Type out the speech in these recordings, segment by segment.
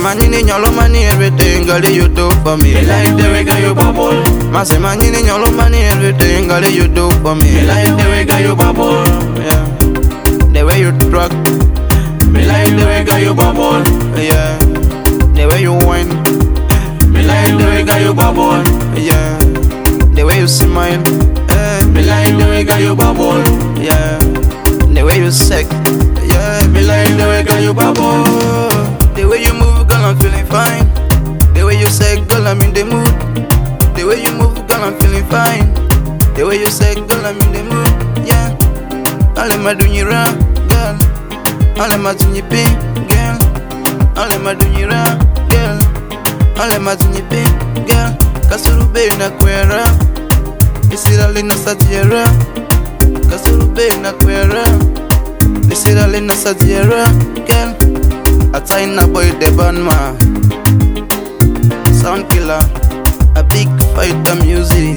manini nyolo money everything, girl you do for me. Me like the way girl you bubble. Mase manini nyolo money everything, girl you do for me. Me like the way girl you bubble. Yeah, the way you rock. Me like the way girl you bubble. Yeah, the way you whine. Me like the way girl you bubble. Yeah, the way you smile. Me like the way girl you bubble. Yeah, the way you sick. Yeah, Me like the way girl you bubble. the way you move, girl, I'm feeling fine. The way you say, girl, I'm in the mood. The way you move, girl, I'm feeling fine. The way you say, girl, I'm in the mood. Yeah, all of my doing you wrong, girl. All of my doing you pink, girl. All of my doing you wrong, girl. All of my doing you pink, girl. Kasurube na kwera, isirali na sajera. Kasurube na kwera, isirali na sajera, girl. A China boy, the bandman, sound killer, a big fighter music,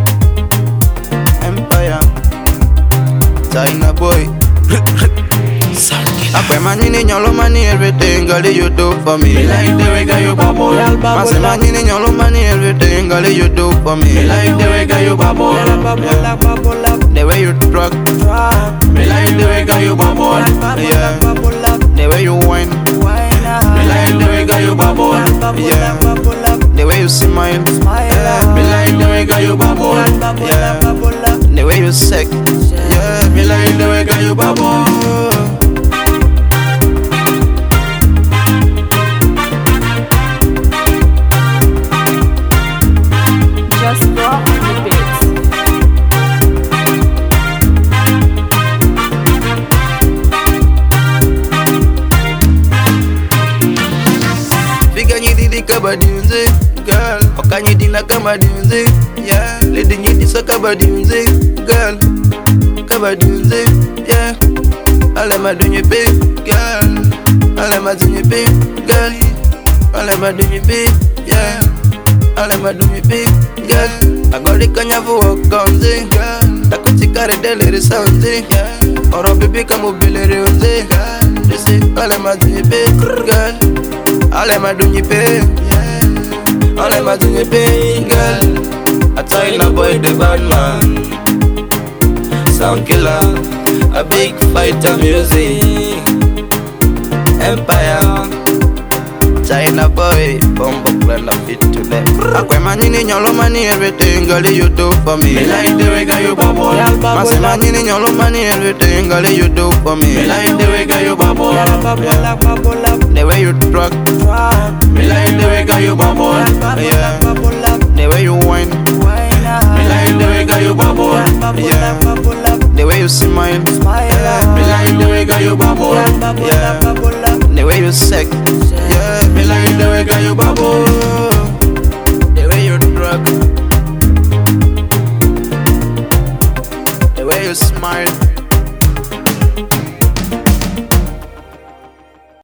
Empire, China boy, sound killer. I pay money in your money, everything, girl, you do for me. Me like the way girl you bubble. I say money in your money, everything, girl, you do for me. Me like the way girl you bubble. The way you rock, Me like the way girl you bubble. yeah, the way you whine, Me like the way girl you bubble. yeah, the way you smile, Me like the way girl you bubble. yeah, the way you sick, yeah, Me like the way girl you bubble. Just rock the beats. Fika nyididi kabadi music, girl. Oka nyidina kabadi music, yeah. Lady nyidisa kabadi music, girl. Kabadi music, yeah. All of my doing you big, girl. All of my doing you big, girl. All of my doing you big, yeah. All of my doing you big, girl. I got the kanya for walk on the girl. Takuchikare dele resounds, yeah. Oro baby kamu bile reunze, girl. They say all of my doing you big, girl. All of my doing you big, yeah. All of my doing you big, girl. A China boy, the bad man, sound killer, a big fighter music, Empire, China boy, bumbo plan of fit to them. I quit money in your money, everything, girl, you do for me. Me like the way girl you bubble. I say money in your money, everything, girl, you do for me. Me like the way girl you bubble. The way you rock, Me like the way girl you bubble. yeah. The way you whine, Me like the way girl you bubble. yeah. The way you smile, Me like the way girl you bubble. yeah. The way you sick, yeah. Me like the way girl you bubble.